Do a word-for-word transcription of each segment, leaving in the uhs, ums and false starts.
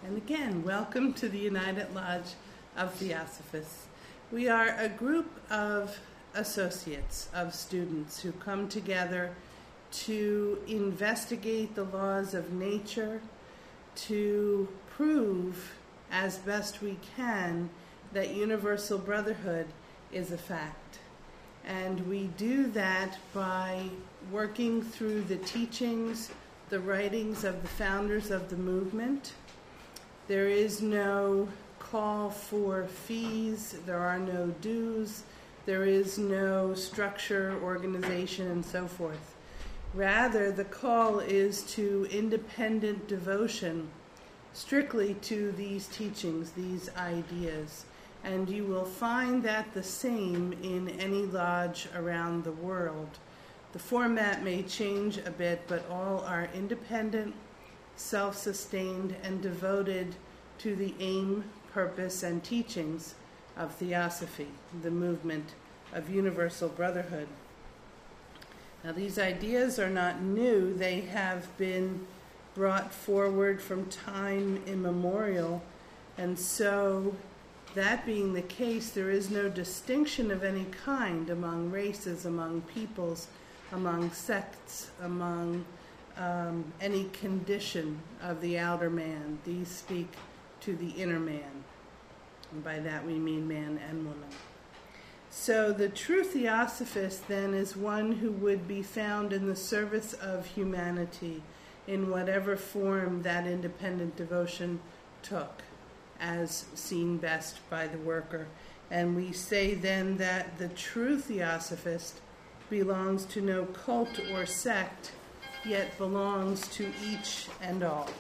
And again, welcome to the United Lodge of Theosophists. We are a group of associates, of students who come together to investigate the laws of nature, to prove as best we can that universal brotherhood is a fact. And we do that by working through the teachings, the writings of the founders of the movement. There is no call for fees, there are no dues, there is no structure, organization, and so forth. Rather, the call is to independent devotion, strictly to these teachings, these ideas. And you will find that the same in any lodge around the world. The format may change a bit, but all are independent, self-sustained, and devoted to the aim, purpose, and teachings of Theosophy, the movement of universal brotherhood. Now, these ideas are not new. They have been brought forward from time immemorial, and so, that being the case, there is no distinction of any kind among races, among peoples, among sects, among um, any condition of the outer man. These speak to the inner man. And by that we mean man and woman. So the true Theosophist then is one who would be found in the service of humanity in whatever form that independent devotion took, as seen best by the worker. And we say then that the true Theosophist belongs to no cult or sect, yet belongs to each and all.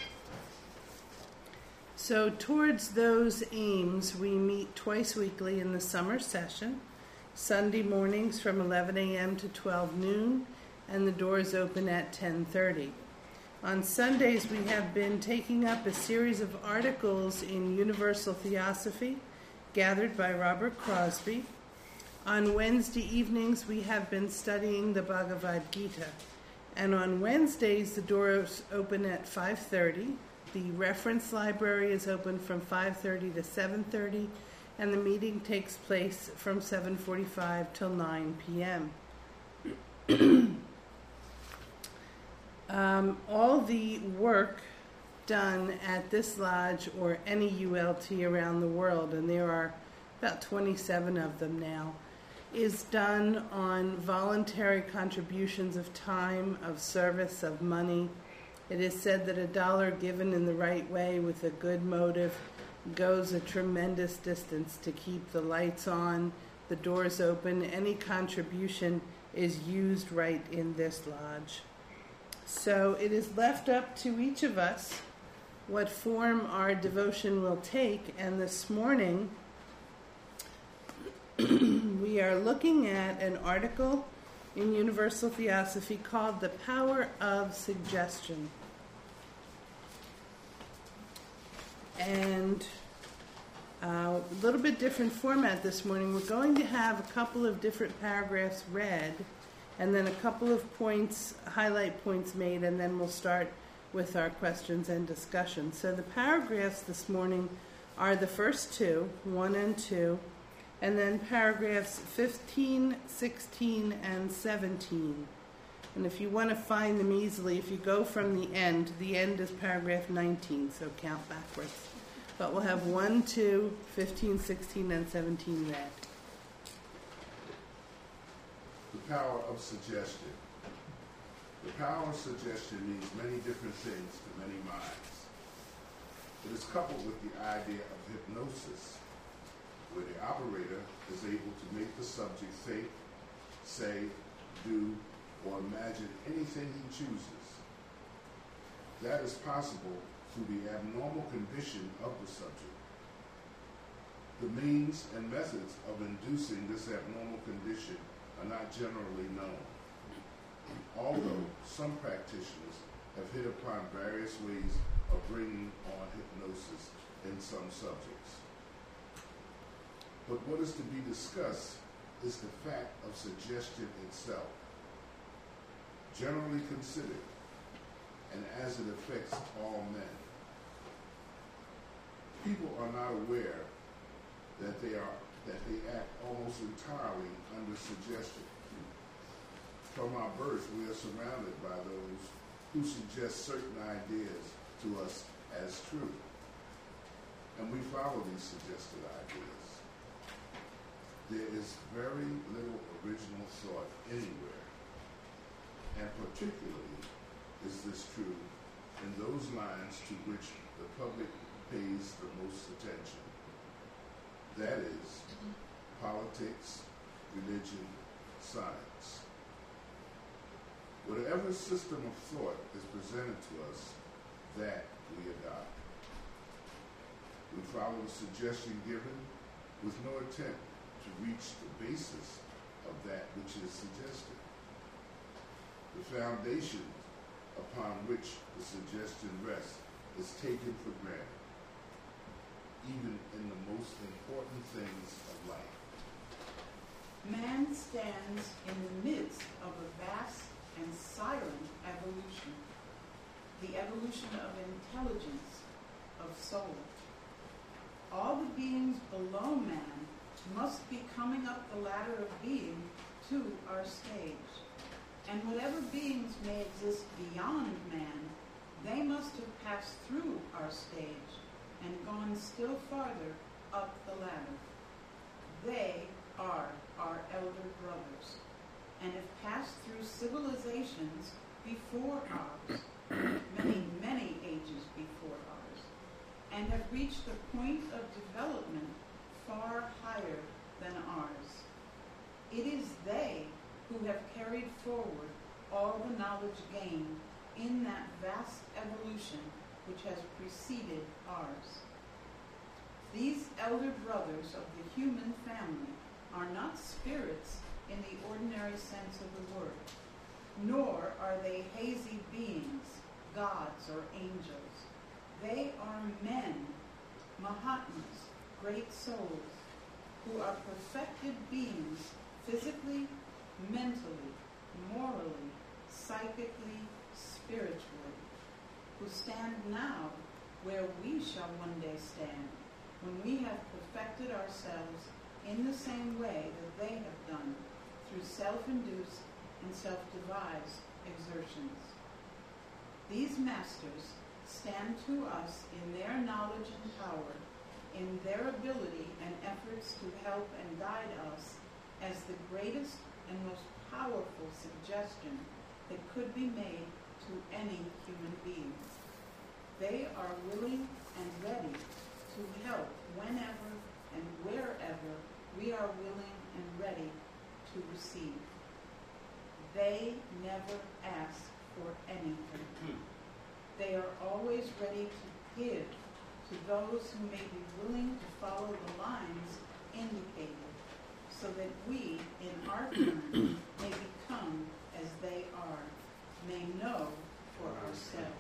So towards those aims, we meet twice weekly in the summer session, Sunday mornings from eleven a.m. to twelve noon, and the doors open at ten thirty. On Sundays, we have been taking up a series of articles in Universal Theosophy, gathered by Robert Crosby. On Wednesday evenings, we have been studying the Bhagavad Gita. And on Wednesdays, the doors open at five thirty. The reference library is open from five thirty to seven thirty, and the meeting takes place from seven forty-five till nine p.m. um, all the work done at this lodge or any U L T around the world, and there are about twenty-seven of them now, is done on voluntary contributions of time, of service, of money. It is said that a dollar given in the right way with a good motive goes a tremendous distance to keep the lights on, the doors open. Any contribution is used right in this lodge. So it is left up to each of us what form our devotion will take, and this morning we are looking at an article in Universal Theosophy called The Power of Suggestion. And uh, a little bit different format this morning. We're going to have a couple of different paragraphs read, and then a couple of points, highlight points made, and then we'll start with our questions and discussion. So the paragraphs this morning are the first two, one and two, and then paragraphs fifteen, sixteen, and seventeen. And if you want to find them easily, if you go from the end, the end is paragraph nineteen, so count backwards. But we'll have one, two, fifteen, sixteen, and seventeen read. The power of suggestion. The power of suggestion means many different things to many minds. It is coupled with the idea of hypnosis, where the operator is able to make the subject think, say, do, or imagine anything he chooses. That is possible through the abnormal condition of the subject. The means and methods of inducing this abnormal condition are not generally known, although some practitioners have hit upon various ways of bringing on hypnosis in some subjects. But what is to be discussed is the fact of suggestion itself, generally considered, and as it affects all men. People are not aware that they are that they act almost entirely under suggestion. From our birth, we are surrounded by those who suggest certain ideas to us as true, and we follow these suggested ideas. There is very little original thought anywhere, and particularly is this true in those lines to which the public pays the most attention. That is, politics, religion, science. Whatever system of thought is presented to us, that we adopt. We follow the suggestion given with no attempt to reach the basis of that which is suggested. The foundation upon which the suggestion rests is taken for granted, even in the most important things of life. Man stands in the midst of a vast and silent evolution, the evolution of intelligence, of soul. All the beings below man must be coming up the ladder of being to our stage. And whatever beings may exist beyond man, they must have passed through our stage and gone still farther up the ladder. They are our elder brothers, and have passed through civilizations before ours, many, many ages before ours, and have reached a point of development far higher than ours. It is they who have carried forward all the knowledge gained in that vast evolution which has preceded ours. These elder brothers of the human family are not spirits in the ordinary sense of the word, nor are they hazy beings, gods or angels. They are men, Mahatmas, great souls, who are perfected beings physically, mentally, morally, psychically, spiritually, who stand now where we shall one day stand, when we have perfected ourselves in the same way that they have done, through self-induced and self-devised exertions. These masters stand to us in their knowledge and power, in their ability and efforts to help and guide us as the greatest and most powerful suggestion that could be made to any human being. They are willing and ready to help whenever and wherever we are willing and ready to receive. They never ask for anything. They are always ready to give to those who may be willing to follow the lines indicated, so that we, in our turn, may become as they are, may know for ourselves.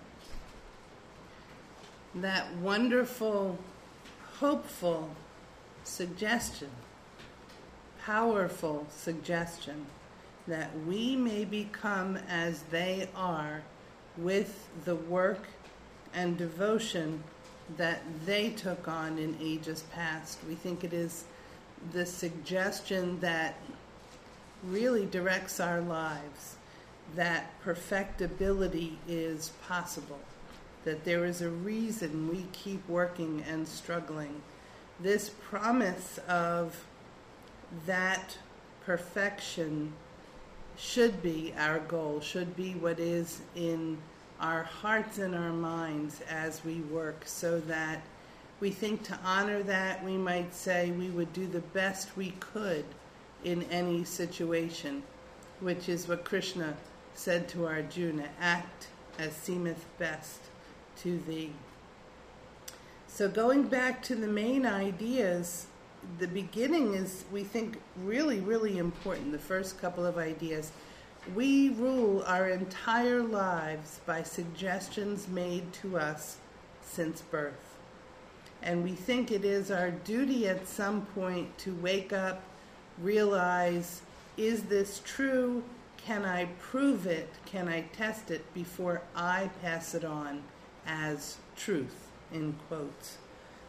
That wonderful, hopeful suggestion, powerful suggestion, that we may become as they are with the work and devotion that they took on in ages past. We think it is the suggestion that really directs our lives, that perfectibility is possible, that there is a reason we keep working and struggling. This promise of that perfection should be our goal, should be what is in our hearts and our minds as we work, so that we think to honor that, we might say we would do the best we could in any situation, which is what Krishna said to Arjuna, act as seemeth best to thee. So going back to the main ideas, the beginning is, we think, really, really important, the first couple of ideas. We rule our entire lives by suggestions made to us since birth. And we think it is our duty at some point to wake up, realize, is this true? Can I prove it? Can I test it before I pass it on as truth, in quotes?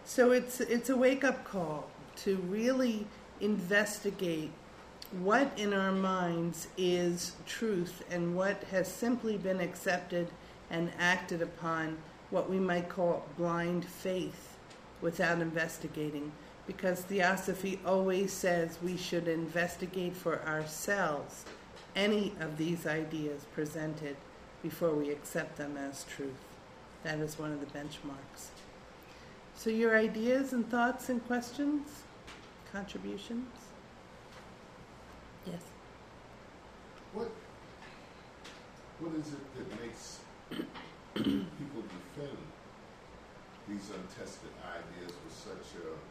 So it's it's a wake-up call to really investigate what in our minds is truth and what has simply been accepted and acted upon, what we might call blind faith, without investigating. Because Theosophy always says we should investigate for ourselves any of these ideas presented before we accept them as truth. That is one of the benchmarks. So your ideas and thoughts and questions? Contributions? Yes. What what is it that makes people defend these untested ideas with such a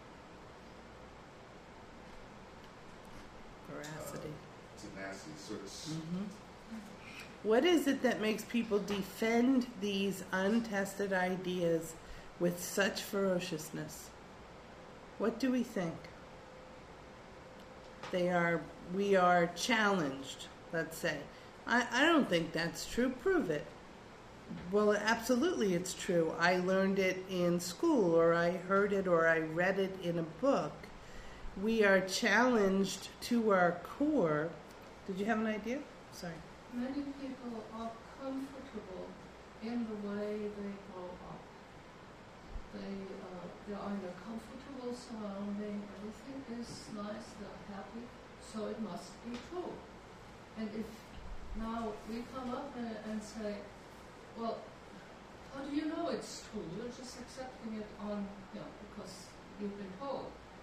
Veracity. uh, tenacity? So it's, Mm-hmm. What is it that makes people defend these untested ideas with such ferociousness? What do we think? They are, we are challenged, let's say. I, I don't think that's true. Prove it. Well, absolutely it's true. I learned it in school, or I heard it, or I read it in a book. We are challenged to our core. Did you have an idea? Sorry. Many people are comfortable in the way they grow up. They, uh, they are in a comfortable surrounding, everything is nice, they're happy, so it must be true. And if now we come up and, and say, well, how do you know it's true? You're just accepting it on, you know, because you've been told.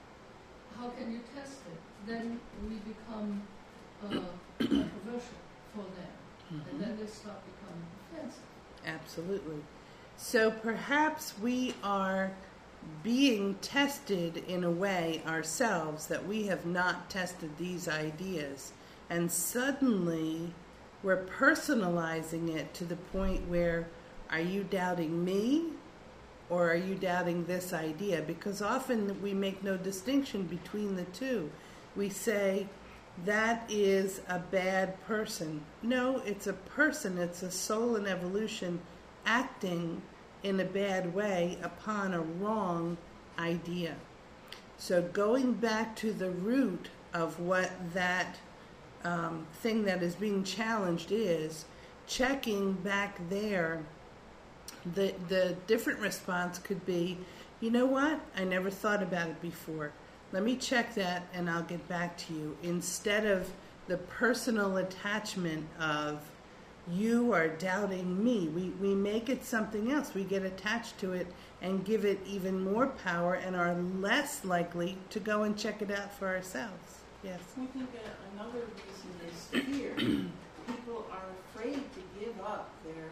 How can you test it? Then we become uh, controversial for them. Mm-hmm. And then they start becoming offensive. Absolutely. So perhaps we are being tested in a way ourselves that we have not tested these ideas. And suddenly we're personalizing it to the point where, are you doubting me or are you doubting this idea? Because often we make no distinction between the two. We say, that is a bad person. No, it's a person, it's a soul in evolution acting in a bad way upon a wrong idea. So going back to the root of what that um, thing that is being challenged is, checking back there, the, the different response could be, you know what, I never thought about it before. Let me check that and I'll get back to you. Instead of the personal attachment of, you are doubting me. We, we make it something else. We get attached to it and give it even more power and are less likely to go and check it out for ourselves. Yes? I think uh, another reason is fear. People are afraid to give up their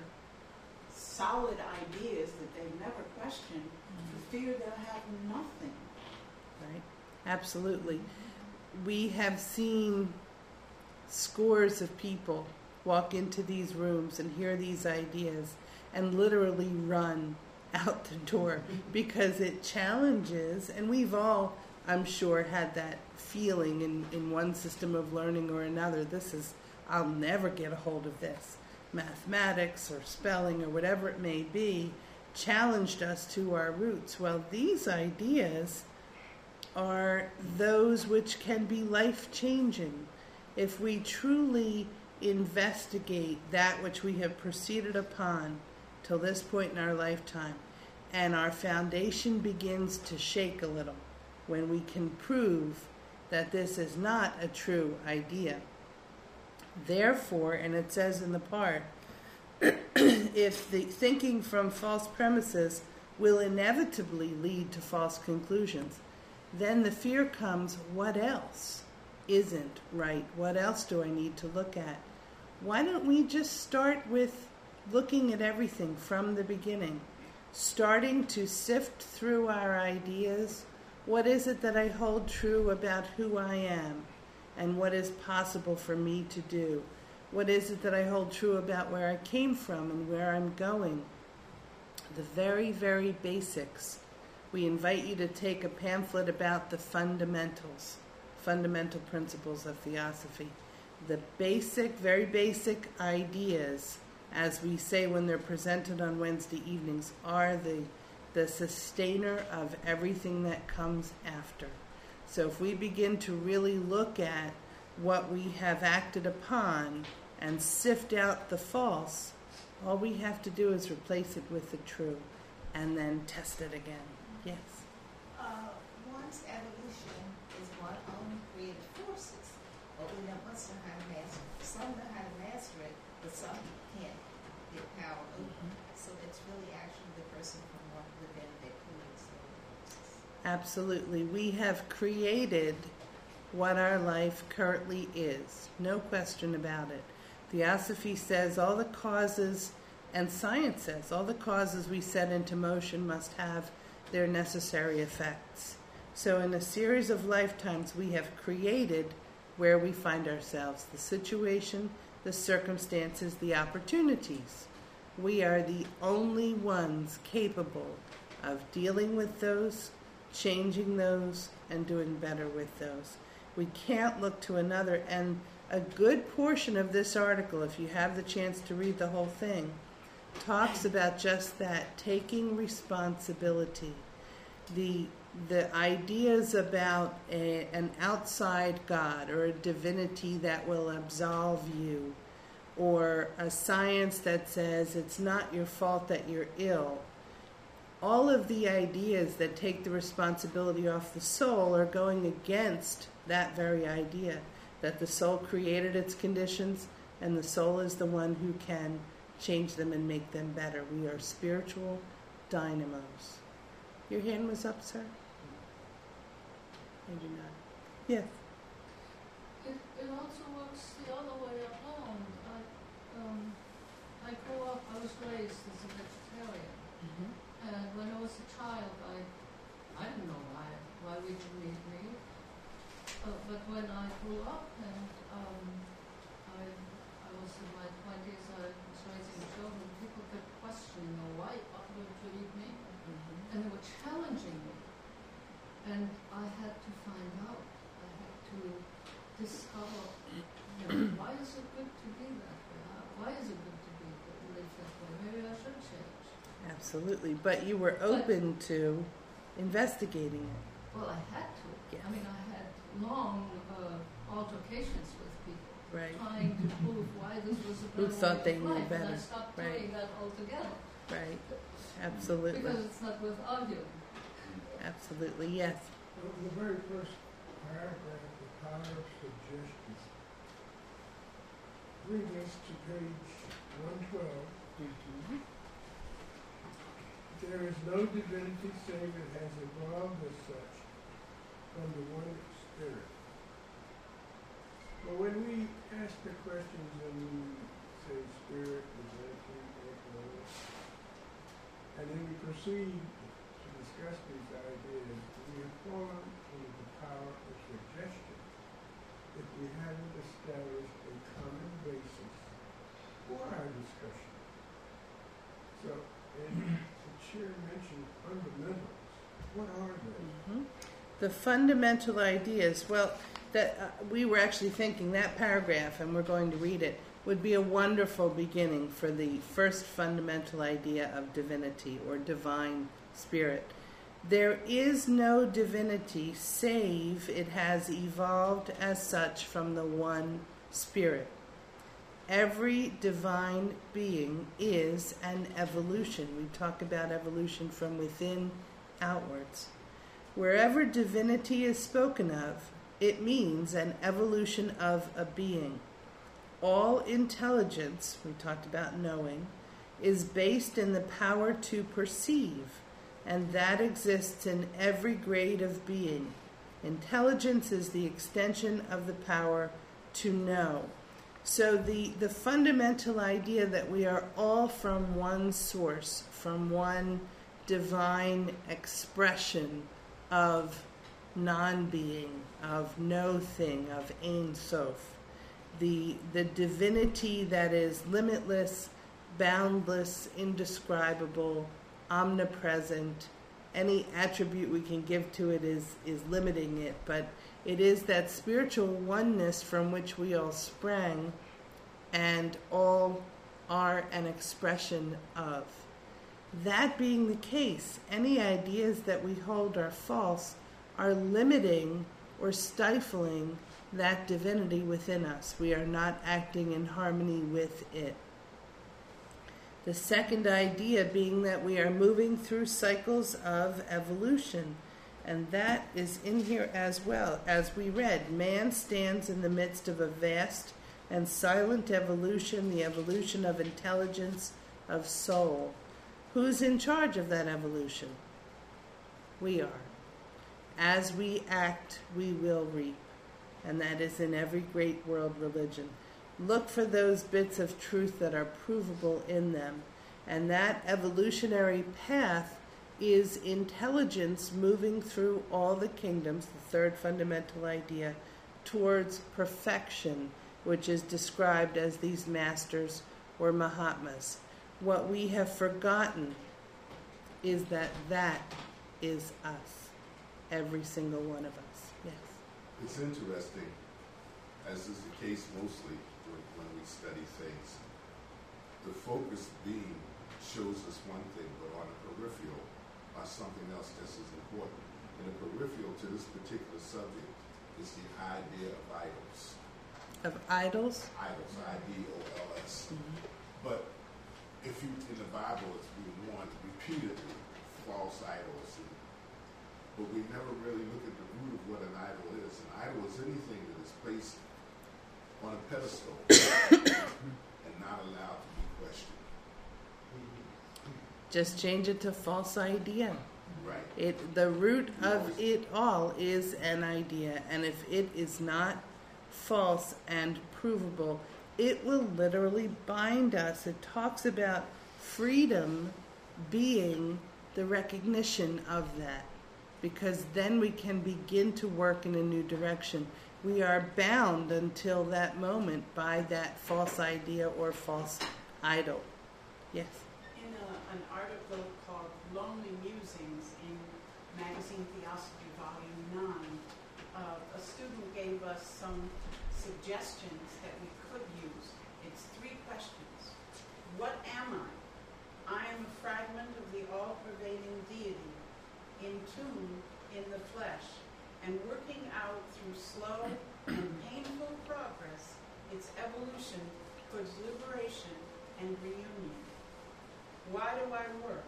solid ideas that they've never questioned for fear they'll have nothing. Right? Absolutely. We have seen scores of people walk into these rooms and hear these ideas and literally run out the door because it challenges, and we've all, I'm sure, had that feeling in, in one system of learning or another. This is, I'll never get a hold of this. Mathematics or spelling or whatever it may be challenged us to our roots. Well, these ideas are those which can be life-changing if we truly investigate that which we have proceeded upon till this point in our lifetime, and our foundation begins to shake a little when we can prove that this is not a true idea. Therefore, and it says in the part, if the thinking from false premises will inevitably lead to false conclusions, then the fear comes, what else isn't right? What else do I need to look at? Why don't we just start with looking at everything from the beginning, starting to sift through our ideas? What is it that I hold true about who I am and what is possible for me to do? What is it that I hold true about where I came from and where I'm going? The very, very basics. We invite you to take a pamphlet about the fundamentals, fundamental principles of Theosophy. The basic, very basic ideas, as we say when they're presented on Wednesday evenings, are the the sustainer of everything that comes after. So if we begin to really look at what we have acted upon and sift out the false, all we have to do is replace it with the true and then test it again. Yes? Uh, one's evolution is one of creative forces, but we don't must know how to master it. Some know how to master it, but some can't get power over it. So it's really actually the person from one within that creates the forces. Absolutely. We have created what our life currently is. No question about it. Theosophy says all the causes, and science says all the causes we set into motion must have their necessary effects. So in a series of lifetimes, we have created where we find ourselves, the situation, the circumstances, the opportunities. We are the only ones capable of dealing with those, changing those, and doing better with those. We can't look to another. And a good portion of this article, if you have the chance to read the whole thing, talks about just that, taking responsibility. The the ideas about a, an outside God or a divinity that will absolve you, or a science that says it's not your fault that you're ill. All of the ideas that take the responsibility off the soul are going against that very idea, that the soul created its conditions and the soul is the one who can change them and make them better. We are spiritual dynamos. Your hand was up, sir? Maybe not. Yes. It, it also works the other way around. I, um, I grew up, I was raised as a vegetarian. Mm-hmm. And when I was a child, I, I didn't know why, why we didn't eat meat. Uh, but when I grew up and um, I, I was in my twenties, I was raising children, people kept questioning, oh, why are you to eat meat? Mm-hmm. And they were challenging me. And I had to find out. I had to discover, you know, why is it good to be that way? Why is it good to be live that way? Maybe I should change. Absolutely. But you were open but, to investigating it. Well, I had to. Yes. I mean, I had long uh, altercations with people, right, trying to prove why this was a better who thought way they of knew life, better. and I stopped right. doing that altogether. Right. Absolutely. Because it's not with arguing. Absolutely, yes. Well, the very first paragraph, the power of suggestion. Bring us to page one twelve. Mm-hmm. There is no divinity save it has evolved as such from the one spirit. But when we ask the questions and we say spirit, divinity, economics, and then we proceed to discuss these ideas, we have fallen into the power of suggestion if we haven't established a common basis for our discussion. So, and the chair mentioned fundamentals. What are they? Mm-hmm. The fundamental ideas, well, that uh, we were actually thinking that paragraph, and we're going to read it, would be a wonderful beginning for the first fundamental idea of divinity or divine spirit. There is no divinity save it has evolved as such from the one spirit. Every divine being is an evolution. We talk about evolution from within outwards. Wherever divinity is spoken of, it means an evolution of a being. All intelligence, we talked about knowing, is based in the power to perceive, and that exists in every grade of being. Intelligence is the extension of the power to know. So the, the fundamental idea that we are all from one source, from one divine expression of non-being, of no thing, of Ein Sof. The, the divinity that is limitless, boundless, indescribable, omnipresent. Any attribute we can give to it is, is limiting it, but it is that spiritual oneness from which we all sprang and all are an expression of. That being the case, any ideas that we hold are false are limiting or stifling that divinity within us. We are not acting in harmony with it. The second idea being that we are moving through cycles of evolution, and that is in here as well. As we read, man stands in the midst of a vast and silent evolution, the evolution of intelligence, of soul. Who's in charge of that evolution? We are. As we act, we will reap. And that is in every great world religion. Look for those bits of truth that are provable in them. And that evolutionary path is intelligence moving through all the kingdoms, the third fundamental idea, towards perfection, which is described as these masters or Mahatmas. What we have forgotten is that that is us, every single one of us. Yes. It's interesting, as is the case mostly when, when we study things, the focused being shows us one thing, but on the peripheral are something else just as important. And the peripheral to this particular subject is the idea of idols. Of idols? Idols, I D O L S. Mm-hmm. But if you, in the Bible, it's been warned repeatedly, false idols. And, but we never really look at the root of what an idol is. An idol is anything that is placed on a pedestal and not allowed to be questioned. Just change it to false idea. Right. It, the root of it all is an idea, and if it is not false and provable, it will literally bind us. It talks about freedom being the recognition of that, because then we can begin to work in a new direction. We are bound until that moment by that false idea or false idol. Yes? In a, an article called Lonely Musings in Magazine Theosophy, Volume nine, uh, a student gave us some suggestions that we could use. It's three questions. What am I? I am a fragment of the all-pervading deity, in tune in the flesh, and working out through slow and painful progress its evolution towards liberation and reunion. Why do I work?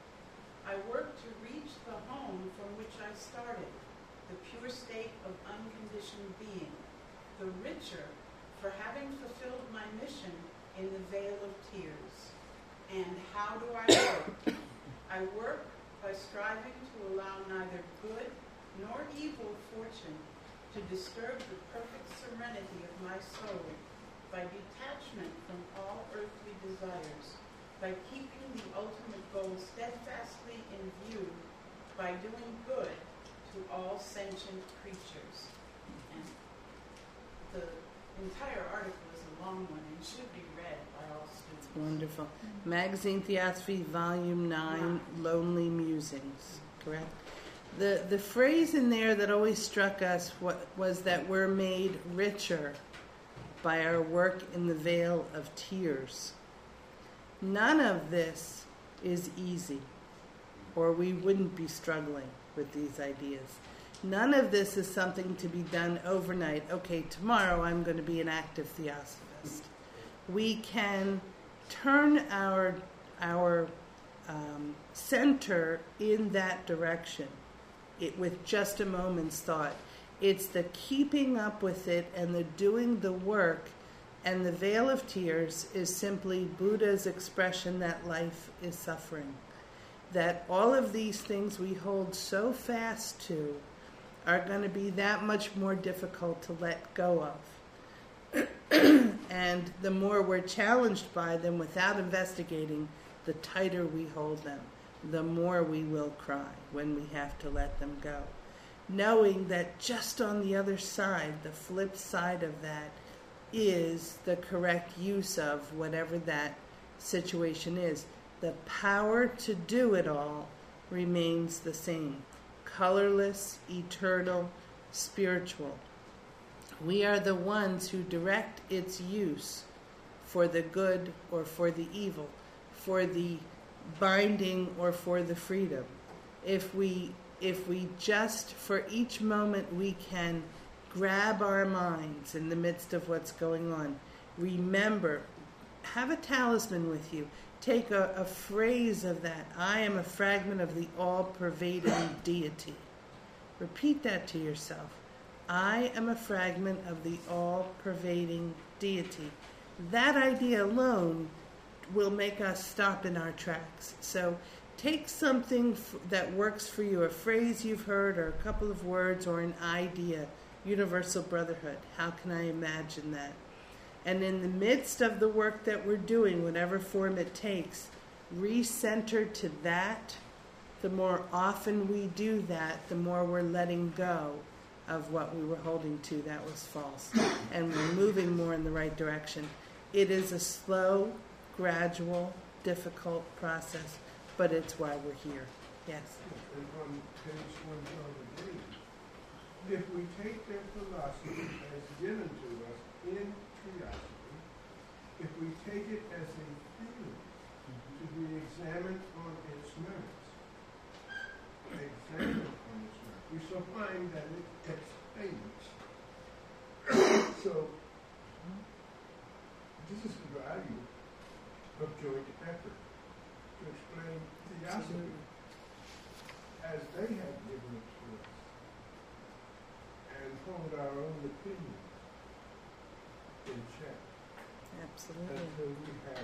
I work to reach the home from which I started, the pure state of unconditioned being, the richer for having fulfilled my mission in the vale of tears. And how do I work? I work by striving to allow neither good nor evil fortune to disturb the perfect serenity of my soul, by detachment from all earthly desires, by keeping the ultimate goal steadfastly in view, by doing good to all sentient creatures. And the entire article is a long one and should be read by all students. Wonderful. Magazine Theosophy, Volume nine, Lonely Musings, correct? The the phrase in there that always struck us what, was that we're made richer by our work in the vale of tears. None of this is easy, or we wouldn't be struggling with these ideas. None of this is something to be done overnight. Okay, tomorrow I'm going to be an active theosophist. We can turn our our um, center in that direction it, with just a moment's thought. It's the keeping up with it and the doing the work, and the veil of tears is simply Buddha's expression that life is suffering. That all of these things we hold so fast to are going to be that much more difficult to let go of. And the more we're challenged by them without investigating, the tighter we hold them, the more we will cry when we have to let them go. Knowing that just on the other side, the flip side of that, is the correct use of whatever that situation is. The power to do it all remains the same. Colorless, eternal, spiritual. We are the ones who direct its use for the good or for the evil, for the binding or for the freedom. If we if we just for each moment we can grab our minds in the midst of what's going on, remember, have a talisman with you. Take a, a phrase of that. I am a fragment of the all-pervading deity. Repeat that to yourself. I am a fragment of the all-pervading deity. That idea alone will make us stop in our tracks. So take something f- that works for you, a phrase you've heard or a couple of words or an idea. Universal brotherhood. How can I imagine that? And in the midst of the work that we're doing, whatever form it takes, recenter to that. The more often we do that, the more we're letting go of what we were holding to that was false. And we're moving more in the right direction. It is a slow, gradual, difficult process, but it's why we're here. Yes? And on page one twenty-eight, if we take their philosophy as given to us in curiosity, if we take it as a feeling to be examined on its merits, examined on its merits, we shall find that it explains. So, this is the value of joint effort to explain theosophy as they have given it to us, and hold our own opinion in check Absolutely. until we have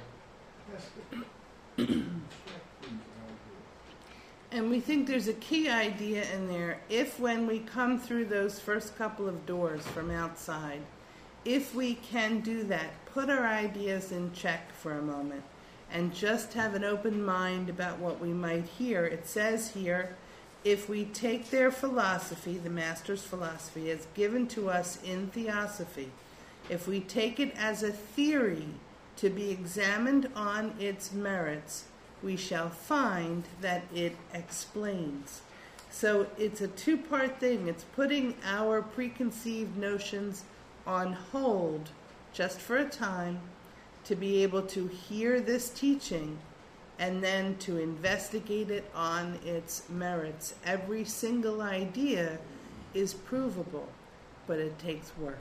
tested and checked these ideas. And we think there's a key idea in there. If when we come through those first couple of doors from outside, if we can do that, put our ideas in check for a moment and just have an open mind about what we might hear. It says here, if we take their philosophy, the Master's philosophy, as given to us in theosophy, if we take it as a theory to be examined on its merits, we shall find that it explains. So it's a two-part thing. It's putting our preconceived notions on hold just for a time to be able to hear this teaching and then to investigate it on its merits. Every single idea is provable, but it takes work.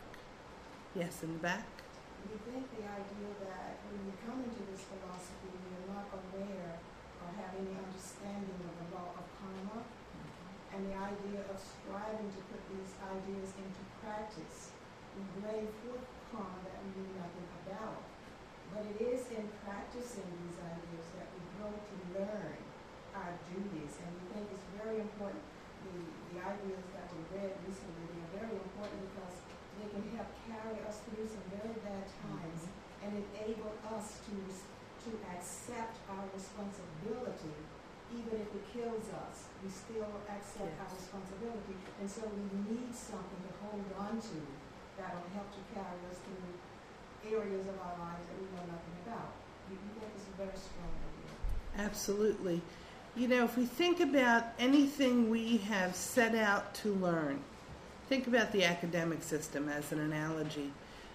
Yes, in the back? We think the idea that when you come into this philosophy, you're not aware or have any understanding of the law of karma, and the idea of striving to put these ideas into practice. We bring forth karma that we knew nothing about. But it is in practicing these ideas that we grow to learn our duties, and we think it's very important. The, the ideas that we read recently, they are very important because they can help carry us through some very bad times mm-hmm. and enable us to, to accept our responsibility. Even if it kills us, we still accept yes. our responsibility. And so we need something to hold on to that will help to carry us through areas of our lives that we know nothing about. You, you think it's a very strong idea. Absolutely. You know, if we think about anything we have set out to learn, think about the academic system as an analogy.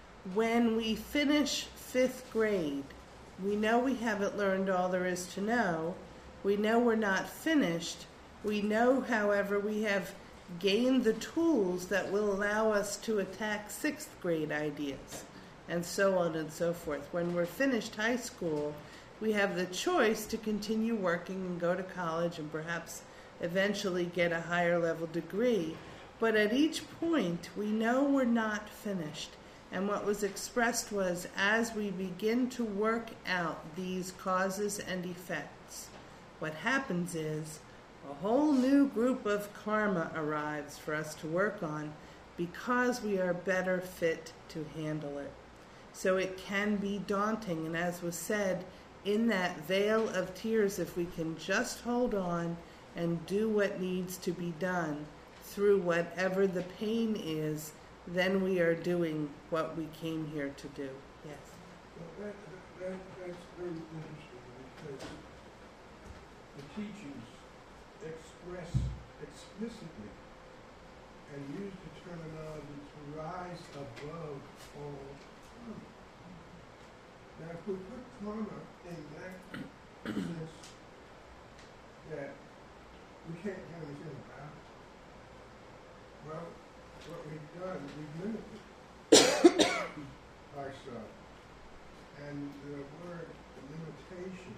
When we finish fifth grade, we know we haven't learned all there is to know. We know we're not finished. We know, however, we have gained the tools that will allow us to attack sixth grade ideas, and so on and so forth. When we're finished high school, we have the choice to continue working and go to college and perhaps eventually get a higher level degree. But at each point, we know we're not finished. And what was expressed was, as we begin to work out these causes and effects, what happens is a whole new group of karma arrives for us to work on because we are better fit to handle it. So it can be daunting, and as was said, in that veil of tears, if we can just hold on and do what needs to be done through whatever the pain is, then we are doing what we came here to do. Yes? Well, that, that, that's very interesting because the teachings express explicitly and use the terminology to rise above all karma. Now, if we put karma in that sense that we can't have anything about it. Well, what we've done, we've limited ourselves. And the word limitation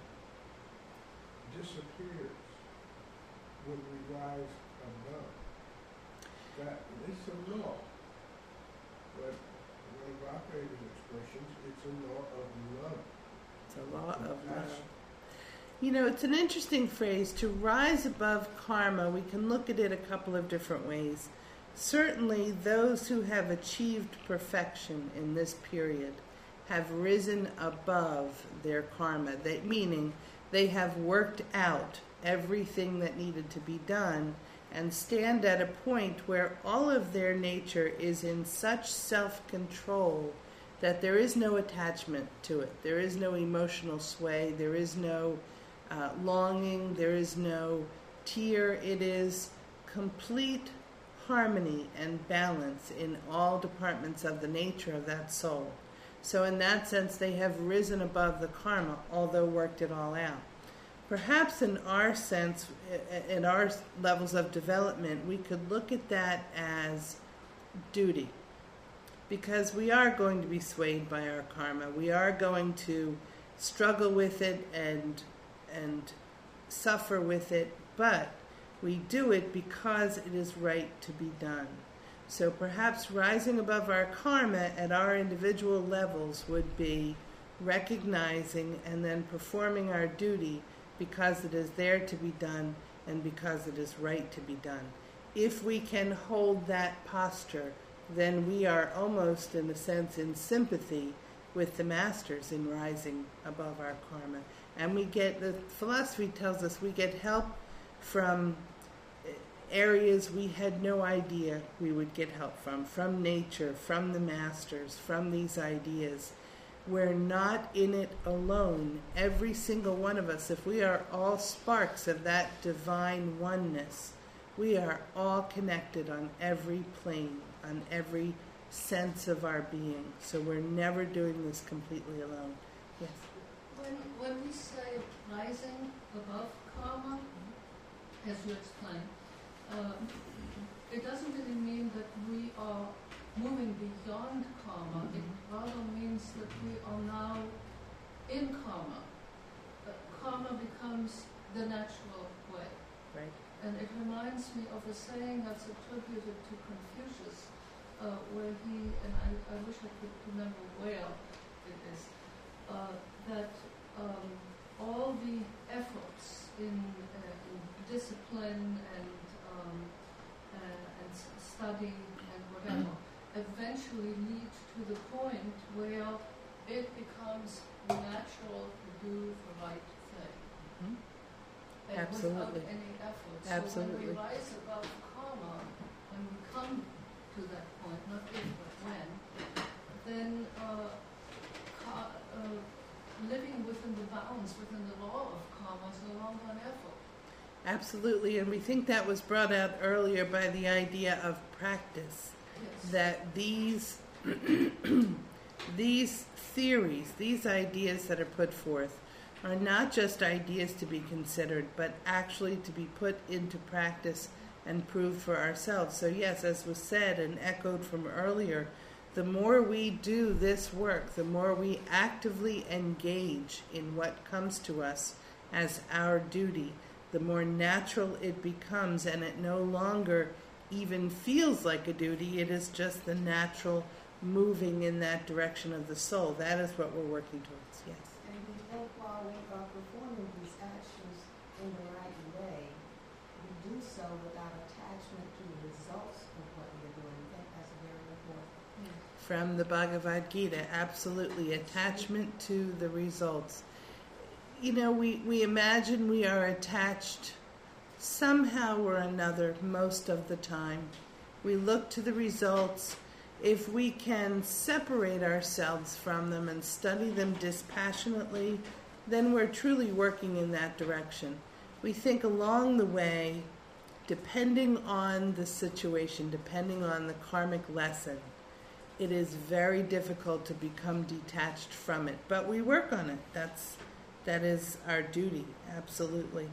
disappears when we rise above. That it's a law, but one of our favorite expressions, it's a law of love. It's a law of That's- love. You know, it's an interesting phrase. To rise above karma, we can look at it a couple of different ways. Certainly, those who have achieved perfection in this period have risen above their karma, they, meaning they have worked out everything that needed to be done and stand at a point where all of their nature is in such self-control that there is no attachment to it. There is no emotional sway. There is no uh, longing. There is no tear. It is complete harmony and balance in all departments of the nature of that soul. So in that sense, they have risen above the karma, although worked it all out. Perhaps in our sense, in our levels of development, we could look at that as duty. Because we are going to be swayed by our karma. We are going to struggle with it and, and suffer with it, but we do it because it is right to be done. So perhaps rising above our karma at our individual levels would be recognizing and then performing our duty because it is there to be done and because it is right to be done. If we can hold that posture, then we are almost, in a sense, in sympathy with the masters in rising above our karma. And we get, the philosophy tells us we get help from areas we had no idea we would get help from, from nature, from the masters, from these ideas. We're not in it alone. Every single one of us, if we are all sparks of that divine oneness, we are all connected on every plane, on every sense of our being. So we're never doing this completely alone. Yes? When, when we say rising above karma, as you explained, uh, it doesn't really mean that we are moving beyond karma. It rather means that we are now in karma. Uh, karma becomes the natural way. Right. And it reminds me of a saying that's attributed to Confucius, uh, where he, and I, I wish I could remember where it is, uh, that um, all the efforts in, uh, in discipline and um, uh, and study and whatever eventually lead to the point where it becomes natural to do the right thing. Mm-hmm. And Absolutely. without any effort. So Absolutely. when we rise above karma, when we come to that point, not if but when, then uh, ka- uh, living within the bounds, within the law of karma is no longer an effort. Absolutely, and we think that was brought out earlier by the idea of practice. Yes. That these these theories, these ideas that are put forth, are not just ideas to be considered, but actually to be put into practice and proved for ourselves. So yes, as was said and echoed from earlier, the more we do this work, the more we actively engage in what comes to us as our duty, the more natural it becomes, and it no longer even feels like a duty. It is just the natural moving in that direction of the soul. That is what we're working towards, yes. And we think while we are performing these actions in the right way, we do so without attachment to the results of what we're doing. I think that's very important. From the Bhagavad Gita, absolutely. Attachment to the results. You know, we, we imagine we are attached somehow or another most of the time. We look to the results. If we can separate ourselves from them and study them dispassionately, then we're truly working in that direction. We think along the way, depending on the situation, depending on the karmic lesson, it is very difficult to become detached from it. But we work on it. That's, that is our duty, absolutely.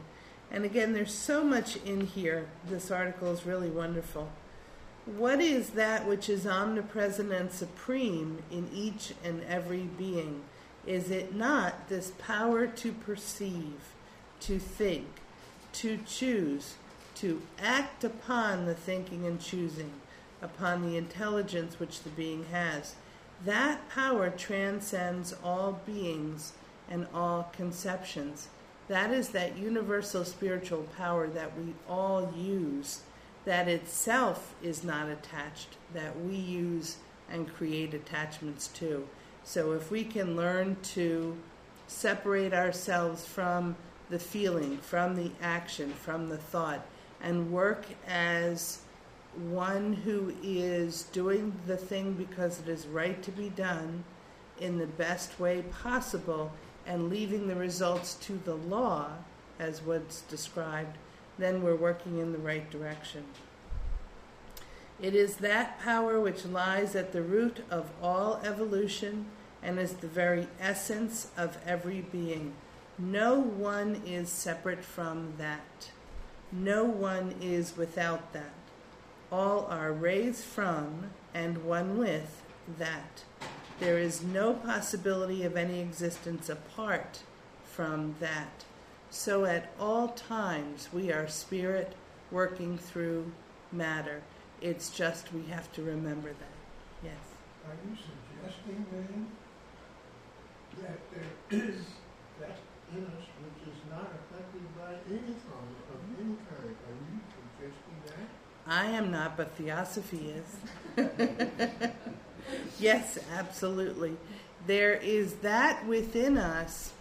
And again, there's so much in here. This article is really wonderful. What is that which is omnipresent and supreme in each and every being? Is it not this power to perceive, to think, to choose, to act upon the thinking and choosing, upon the intelligence which the being has? That power transcends all beings and all conceptions. That is that universal spiritual power that we all use, that itself is not attached, that we use and create attachments to. So if we can learn to separate ourselves from the feeling, from the action, from the thought, and work as one who is doing the thing because it is right to be done in the best way possible, and leaving the results to the law, as what's described, then we're working in the right direction. It is that power which lies at the root of all evolution and is the very essence of every being. No one is separate from that. No one is without that. All are raised from and one with that. There is no possibility of any existence apart from that. So at all times we are spirit working through matter. It's just we have to remember that. Yes. Are you suggesting then that there is that in us which is not affected by any trauma of any kind? Are you suggesting that? I am not, but Theosophy is. Yes, absolutely. There is that within us.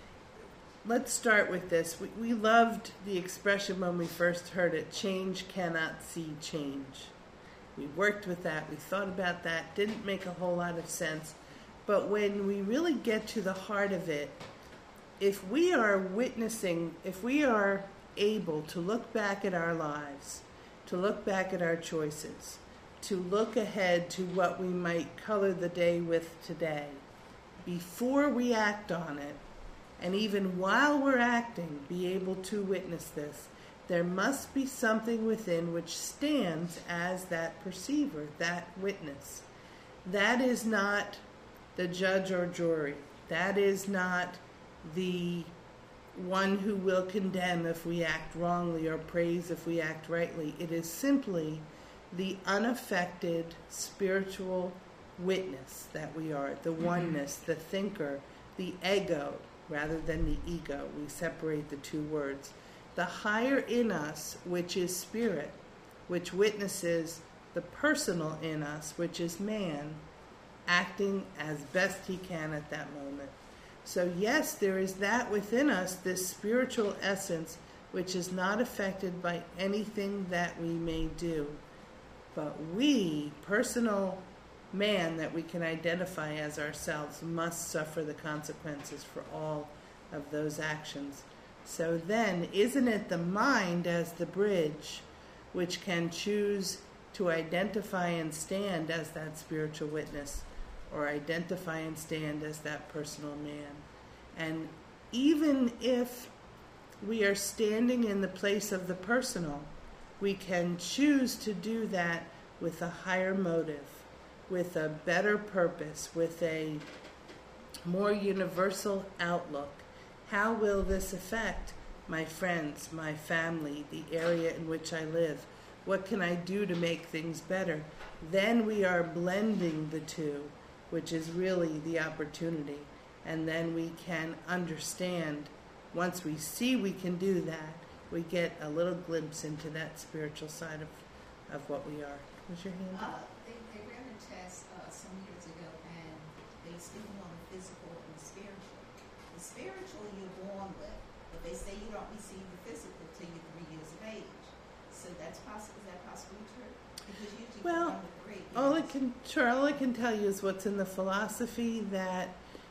Let's start with this. We, we loved the expression when we first heard it, change cannot see change. We worked with that. We thought about that. Didn't make a whole lot of sense. But when we really get to the heart of it, if we are witnessing, if we are able to look back at our lives, to look back at our choices, to look ahead to what we might color the day with today, before we act on it, and even while we're acting, be able to witness this, there must be something within which stands as that perceiver, that witness. That is not the judge or jury. That is not the one who will condemn if we act wrongly or praise if we act rightly. It is simply the unaffected spiritual witness that we are, the oneness, the thinker, the ego, rather than the ego. We separate the two words. The higher in us, which is spirit, which witnesses the personal in us, which is man, acting as best he can at that moment. So yes, there is that within us, this spiritual essence, which is not affected by anything that we may do. But we, personal man that we can identify as ourselves, must suffer the consequences for all of those actions. So then, isn't it the mind as the bridge which can choose to identify and stand as that spiritual witness, or identify and stand as that personal man? And even if we are standing in the place of the personal, we can choose to do that with a higher motive, with a better purpose, with a more universal outlook. How will this affect my friends, my family, the area in which I live? What can I do to make things better? Then we are blending the two, which is really the opportunity. And then we can understand, once we see we can do that, we get a little glimpse into that spiritual side of, of what we are. Was your hand up? Uh, they, they ran a test uh, some years ago, and they speaking on the physical and the spiritual. The spiritual you're born with, but they say you don't receive the physical till you're three years of age. So that's possible. Is that possibly true? Because usually Well, from three, all I yes. can, sure, all I can tell you is what's in the philosophy, that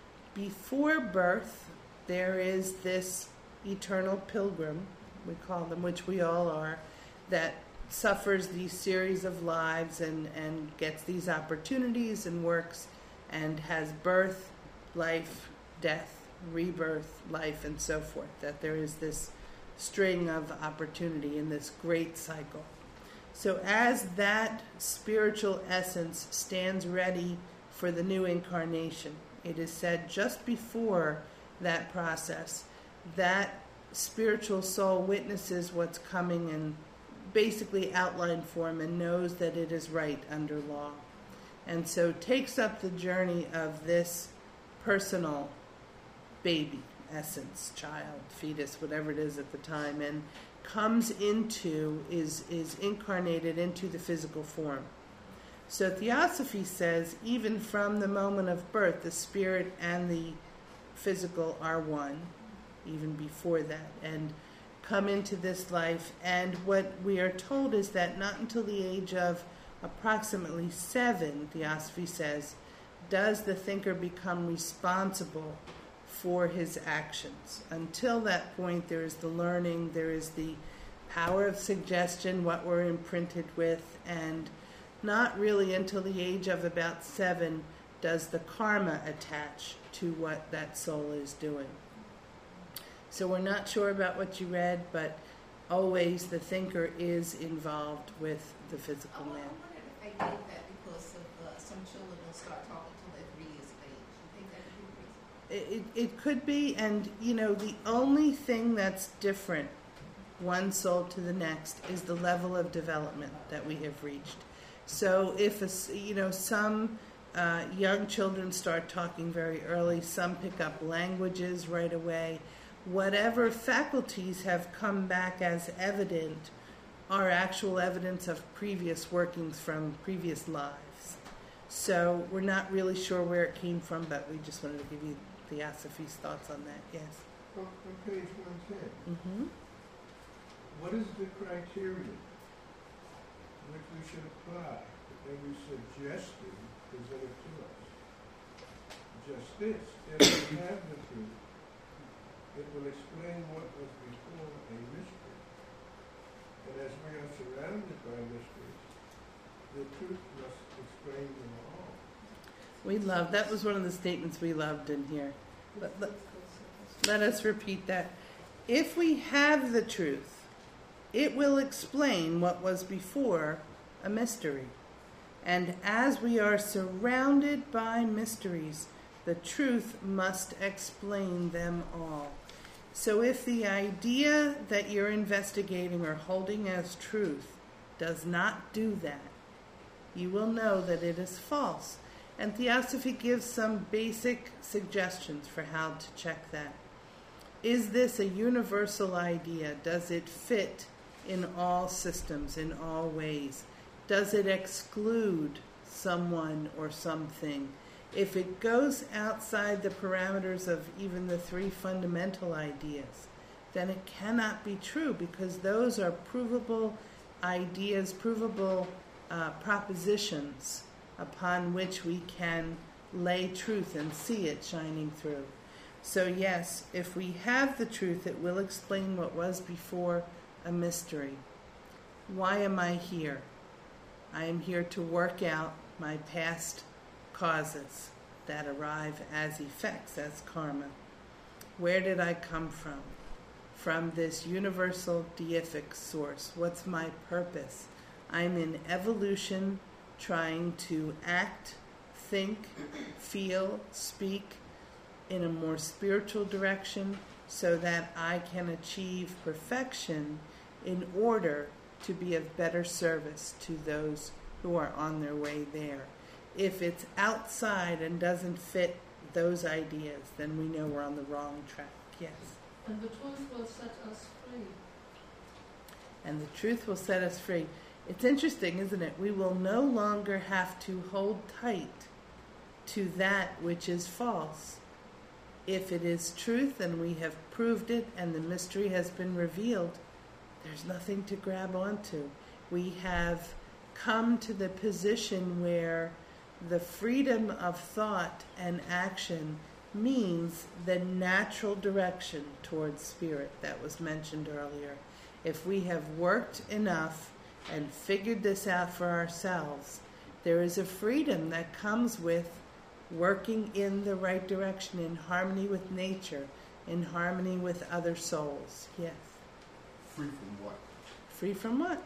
before birth there is this eternal pilgrim, we call them, which we all are, that suffers these series of lives and, and gets these opportunities and works and has birth, life, death, rebirth, life, and so forth. That there is this string of opportunity in this great cycle. So as that spiritual essence stands ready for the new incarnation, it is said just before that process, that spiritual soul witnesses what's coming in basically outline form and knows that it is right under law. And so takes up the journey of this personal baby, essence, child, fetus, whatever it is at the time, and comes into, is, is incarnated into the physical form. So Theosophy says even from the moment of birth, the spirit and the physical are one, even before that, and come into this life. And what we are told is that not until the age of approximately seven, Theosophy says, does the thinker become responsible for his actions. Until that point, there is the learning, there is the power of suggestion, what we're imprinted with, and not really until the age of about seven does the karma attach to what that soul is doing. So we're not sure about what you read, but always the thinker is involved with the physical Oh, man. I wondered if they did that because of uh, some children will start talking till they're three years of age. You think that could be the reason? It, it could be, and you know, the only thing that's different, one soul to the next, is the level of development that we have reached. So if, a, you know, some uh, young children start talking very early, some pick up languages right away, whatever faculties have come back as evident are actual evidence of previous workings from previous lives. So we're not really sure where it came from, but we just wanted to give you Theosophy's thoughts on that, yes. On, on page one ten, Mm-hmm. what is the criterion which we should apply to every suggestion presented to us? Just this, if we have the truth, it will explain what was before a mystery. And as we are surrounded by mysteries, the truth must explain them all. We love, that was one of the statements we loved in here. Let, let, let us repeat that. If we have the truth, it will explain what was before a mystery. And as we are surrounded by mysteries, the truth must explain them all. So if the idea that you're investigating or holding as truth does not do that, you will know that it is false. And Theosophy gives some basic suggestions for how to check that. Is this a universal idea? Does it fit in all systems, in all ways? Does it exclude someone or something? If it goes outside the parameters of even the three fundamental ideas, then it cannot be true, because those are provable ideas, provable uh, propositions upon which we can lay truth and see it shining through. So yes, if we have the truth, it will explain what was before a mystery. Why am I here? I am here to work out my past causes that arrive as effects, as karma. Where did I come from? From this universal deific source. What's my purpose? I'm in evolution, trying to act, think, feel, speak in a more spiritual direction so that I can achieve perfection in order to be of better service to those who are on their way there. If it's outside and doesn't fit those ideas, then we know we're on the wrong track. Yes. And the truth will set us free. And the truth will set us free. It's interesting, isn't it? We will no longer have to hold tight to that which is false. If it is truth and we have proved it and the mystery has been revealed, there's nothing to grab onto. We have come to the position where the freedom of thought and action means the natural direction towards spirit that was mentioned earlier. If we have worked enough and figured this out for ourselves, there is a freedom that comes with working in the right direction, in harmony with nature, in harmony with other souls. Yes. Free from what? Free from what?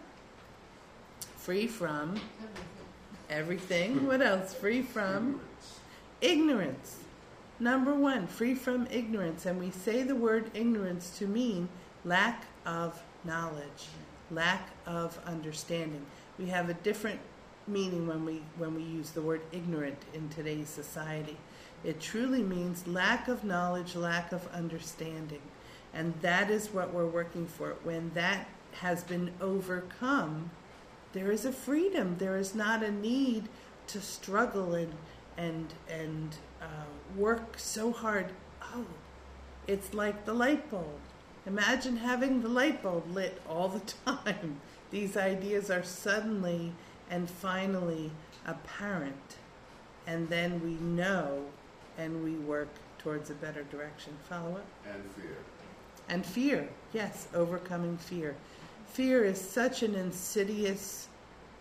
Free from Everything. everything. What else? Free from Ignorance. ignorance. Number one, free from ignorance. And we say the word ignorance to mean lack of knowledge, lack of understanding. We have a different meaning when we when we use the word ignorant in today's society. It truly means lack of knowledge, lack of understanding. And that is what we're working for. When that has been overcome, there is a freedom. There is not a need to struggle and and and uh, work so hard. Oh, it's like the light bulb. Imagine having the light bulb lit all the time. These ideas are suddenly and finally apparent. And then we know and we work towards a better direction. Follow up? And fear. And fear, yes, overcoming fear. Fear is such an insidious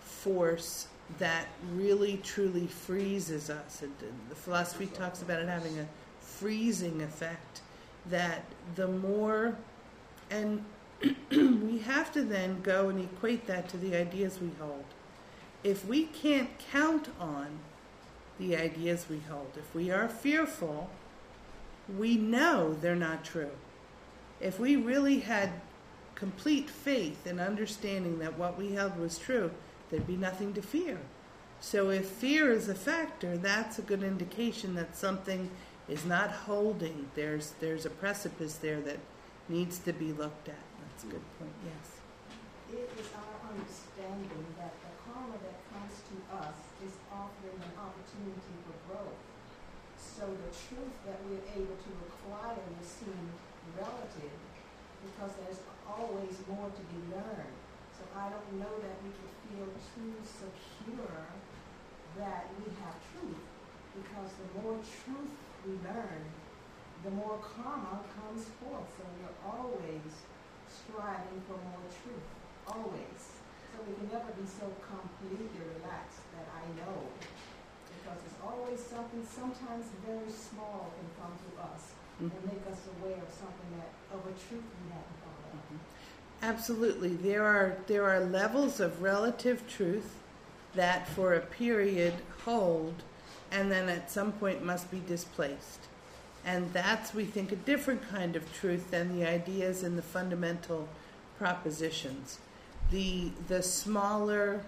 force that really, truly freezes us. And the philosophy talks about it having a freezing effect, that the more, and we have to then go and equate that to the ideas we hold. If we can't count on the ideas we hold, if we are fearful, we know they're not true. If we really had complete faith and understanding that what we held was true, there'd be nothing to fear. So if fear is a factor, that's a good indication that something is not holding. There's there's a precipice there that needs to be looked at. That's a good point, yes. It is our understanding that the karma that comes to us is offering an opportunity for growth. So the truth that we're able to acquire will seem relative because there's always more to be learned. So I don't know that we can feel too secure that we have truth, because the more truth we learn, the more karma comes forth. So we're always striving for more truth, always. So we can never be so completely relaxed that I know, because there's always something, sometimes very small, can come to us and make us aware of something that, of a truth we haven't thought of. Absolutely. There are there are levels of relative truth that for a period hold and then at some point must be displaced. And that's, we think, a different kind of truth than the ideas and the fundamental propositions. The the smaller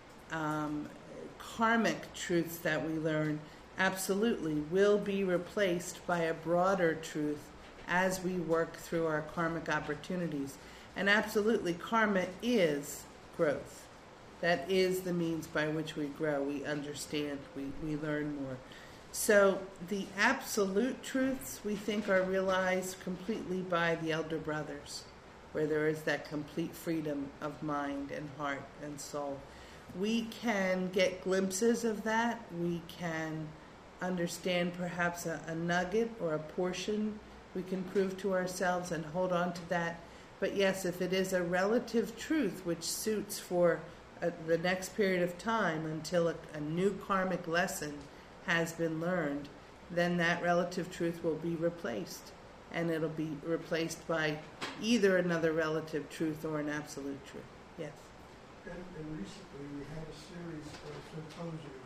um, karmic truths that we learn absolutely will be replaced by a broader truth as we work through our karmic opportunities. And absolutely, karma is growth. That is the means by which we grow, we understand, we, we learn more. So the absolute truths, we think, are realized completely by the elder brothers, where there is that complete freedom of mind and heart and soul. We can get glimpses of that. We can understand perhaps a, a nugget or a portion we can prove to ourselves and hold on to that. But yes, if it is a relative truth which suits for uh, the next period of time until a, a new karmic lesson has been learned, then that relative truth will be replaced. And it'll be replaced by either another relative truth or an absolute truth. Yes? And, and recently we had a series of symposiums,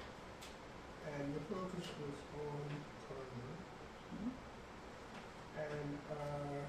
and the focus was on karma. Mm-hmm. And uh,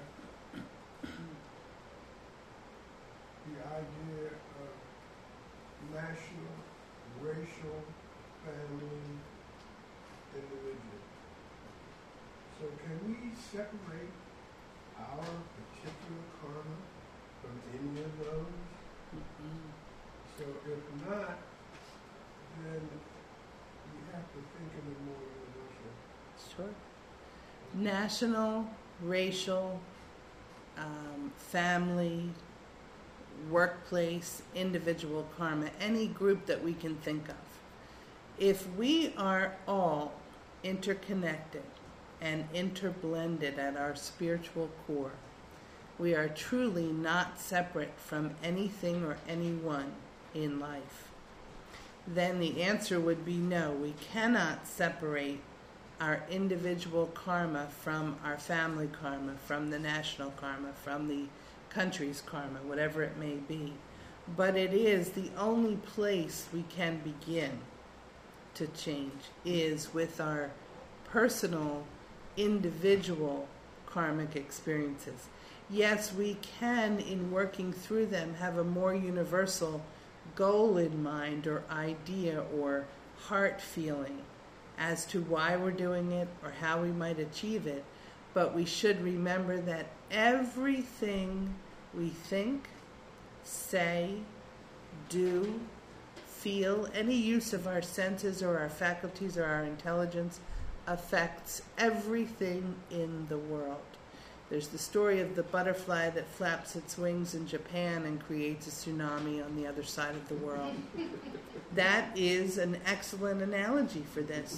the idea of national, racial, family, individual. So can we separate our particular karma from any of those? Mm-hmm. So if not, then we have to think in a more universal. Sure. National, racial, um, family, workplace, individual karma, any group that we can think of. If we are all interconnected and interblended at our spiritual core, we are truly not separate from anything or anyone in life. Then the answer would be no, we cannot separate our individual karma from our family karma, from the national karma, from the country's karma, whatever it may be. But it is the only place we can begin to change is with our personal, individual karmic experiences. Yes, we can, in working through them, have a more universal goal in mind or idea or heart feeling as to why we're doing it or how we might achieve it. But we should remember that everything we think, say, do, feel, any use of our senses or our faculties or our intelligence affects everything in the world. There's the story of the butterfly that flaps its wings in Japan and creates a tsunami on the other side of the world. That is an excellent analogy for this.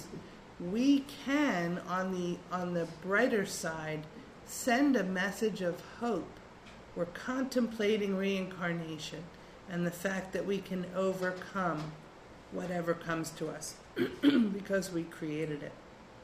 We can, on the on the brighter side, send a message of hope. We're contemplating reincarnation and the fact that we can overcome whatever comes to us because we created it.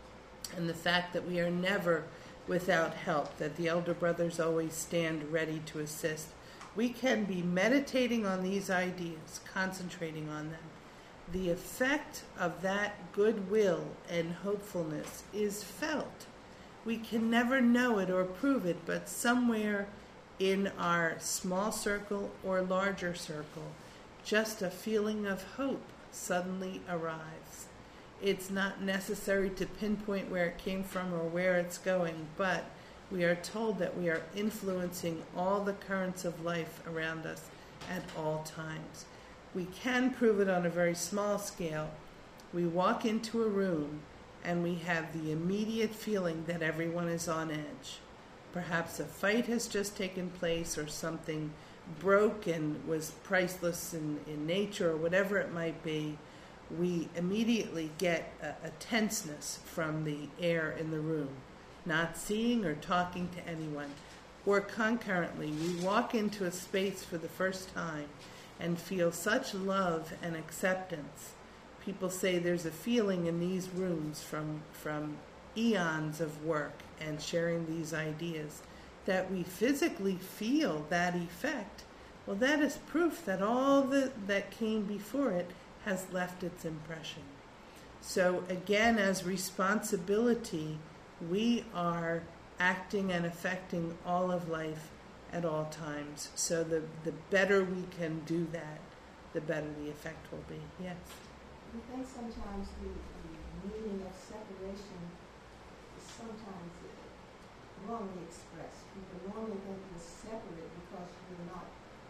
And the fact that we are never without help, that the elder brothers always stand ready to assist. We can be meditating on these ideas, concentrating on them. The effect of that goodwill and hopefulness is felt. We can never know it or prove it, but somewhere in our small circle or larger circle, just a feeling of hope suddenly arrives. It's not necessary to pinpoint where it came from or where it's going, but we are told that we are influencing all the currents of life around us at all times. We can prove it on a very small scale. We walk into a room and we have the immediate feeling that everyone is on edge. Perhaps a fight has just taken place or something broke and was priceless in, in nature or whatever it might be. We immediately get a, a tenseness from the air in the room, not seeing or talking to anyone. Or concurrently, we walk into a space for the first time and feel such love and acceptance. People say there's a feeling in these rooms from, from eons of work and sharing these ideas that we physically feel that effect. Well, that is proof that all the, that came before it has left its impression. So again, as responsibility, we are acting and affecting all of life at all times. So the, the better we can do that, the better the effect will be. Yes? I think sometimes the, the meaning of separation is sometimes wrongly expressed. People normally think you're separate because you're not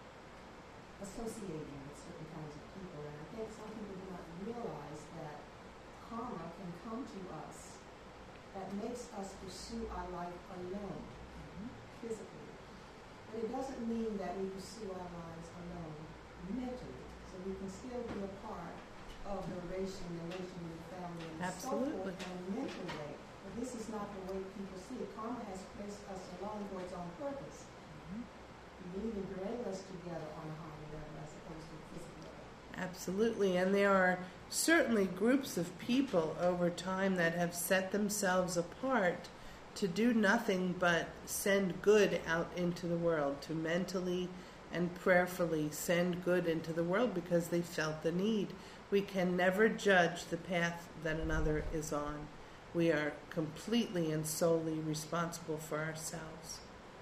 associating with certain kinds of people. And I think some people do not realize that karma can come to us that makes us pursue our life alone, mm-hmm. physically. But it doesn't mean that we pursue our lives alone mentally. So we can still be a part of the relation, the relation with the family, and Absolutely. so forth in a mental way. But this is not the way people see it. Karma has placed us alone for its own purpose. Mm-hmm. You even bring us together on a higher level as opposed to physical level. Absolutely. And there are certainly groups of people over time that have set themselves apart to do nothing but send good out into the world, to mentally and prayerfully send good into the world because they felt the need. We can never judge the path that another is on. We are completely and solely responsible for ourselves.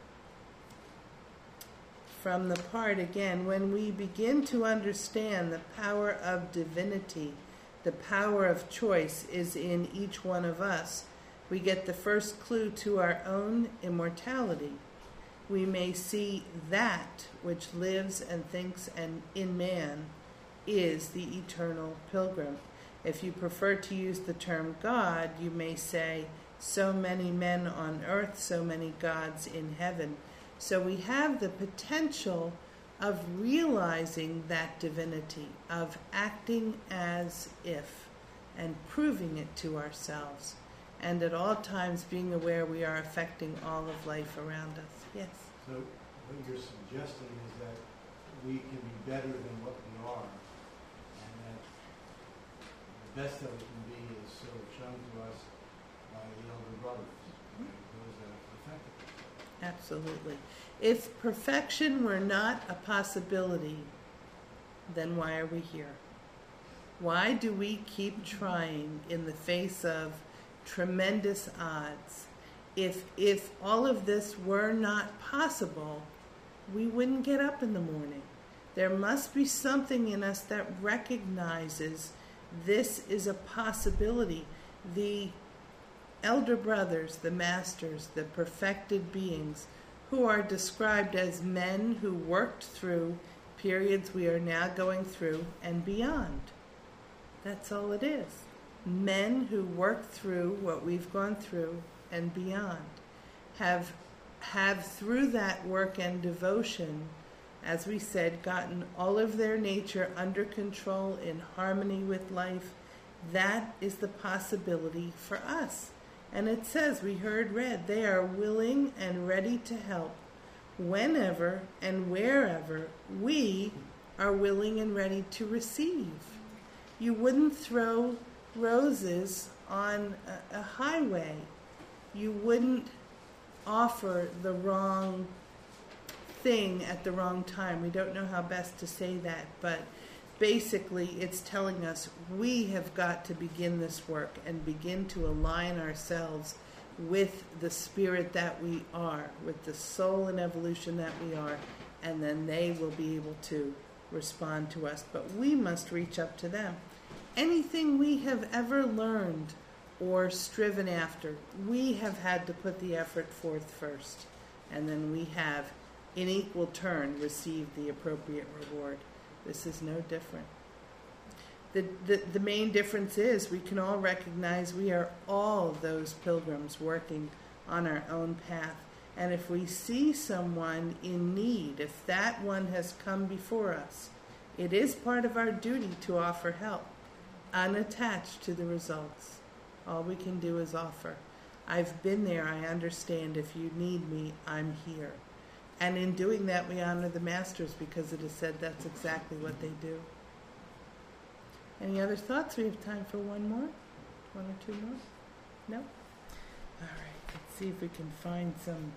From the part, again, when we begin to understand the power of divinity, the power of choice is in each one of us, we get the first clue to our own immortality. We may see that which lives and thinks and in man is the eternal pilgrim. If you prefer to use the term God, you may say, so many men on earth, so many gods in heaven. So we have the potential of realizing that divinity, of acting as if, and proving it to ourselves, and at all times being aware we are affecting all of life around us. Yes? So what you're suggesting is that we can be better than what we are, and that the best that we can be is sort of shown to us by the elder brothers, right? Those that have affected us. Absolutely. If perfection were not a possibility, then why are we here? Why do we keep trying in the face of tremendous odds? If, if all of this were not possible, we wouldn't get up in the morning. There must be something in us that recognizes this is a possibility. The elder brothers, the masters, the perfected beings, who are described as men who worked through periods we are now going through and beyond. That's all it is. Men who worked through what we've gone through and beyond have, have through that work and devotion, as we said, gotten all of their nature under control, in harmony with life. That is the possibility for us. And it says, we heard read, they are willing and ready to help whenever and wherever we are willing and ready to receive. You wouldn't throw roses on a, a highway. You wouldn't offer the wrong thing at the wrong time. We don't know how best to say that, but basically it's telling us we have got to begin this work and begin to align ourselves with the spirit that we are, with the soul and evolution that we are, and then they will be able to respond to us. But we must reach up to them. Anything we have ever learned or striven after, we have had to put the effort forth first, and then we have, in equal turn, received the appropriate reward. This is no different. The, the, the main difference is we can all recognize we are all those pilgrims working on our own path. And if we see someone in need, if that one has come before us, it is part of our duty to offer help, unattached to the results. All we can do is offer. I've been there, I understand. If you need me, I'm here. And in doing that, we honor the masters, because it is said that's exactly what they do. Any other thoughts? We have time for one more? One or two more? No? All right. Let's see if we can find some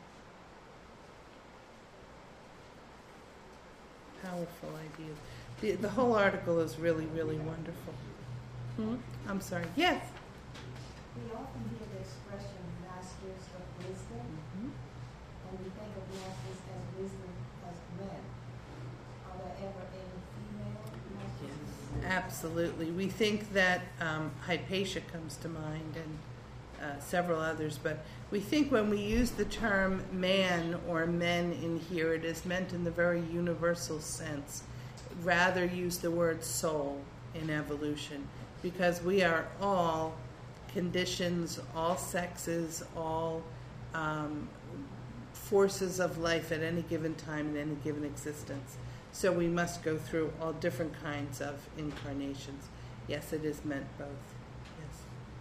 powerful ideas. The, the whole article is really, really wonderful. Hmm? I'm sorry. Yes? We often hear the expression masters of wisdom, Mm-hmm. and we think of masters as wisdom as men. Are there ever any female masters? Yes, absolutely. We think that um, Hypatia comes to mind, and uh, several others, but we think when we use the term man or men in here, it is meant in the very universal sense. Rather use the word soul in evolution, because we are all conditions, all sexes, all um, forces of life at any given time in any given existence. So we must go through all different kinds of incarnations. Yes, it is meant both. Yes.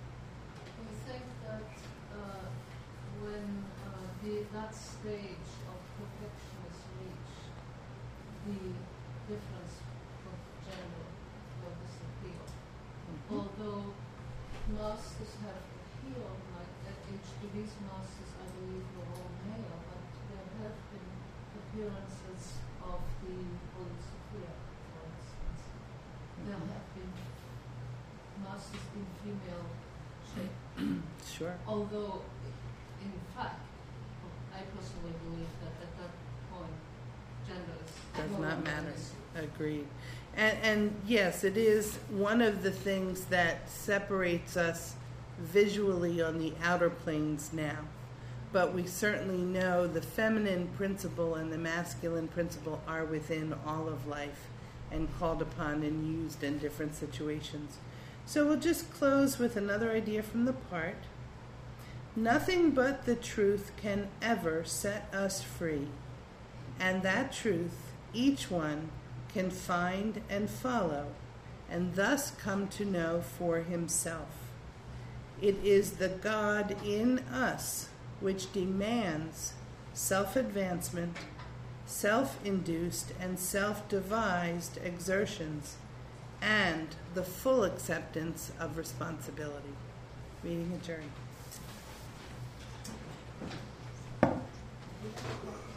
I think that uh, when uh, the, that stage of perfection is reached, the difference of gender will disappear. Mm-hmm. Although masters have appeared, like at H D B's masters, I believe, were all male, but there have been appearances of the Holy Sophia, for instance. Mm-hmm. There have been masters in female shape. Sure. Although, in fact, I personally believe that at that point, gender is Does no not longer an matter. issue. Agreed. And, and yes, it is one of the things that separates us visually on the outer planes now. But we certainly know the feminine principle and the masculine principle are within all of life and called upon and used in different situations. So we'll just close with another idea from the part. Nothing but the truth can ever set us free, and that truth each one can find and follow, and thus come to know for himself. It is the God in us which demands self-advancement, self-induced and self-devised exertions, and the full acceptance of responsibility. Meeting adjourned. we don't have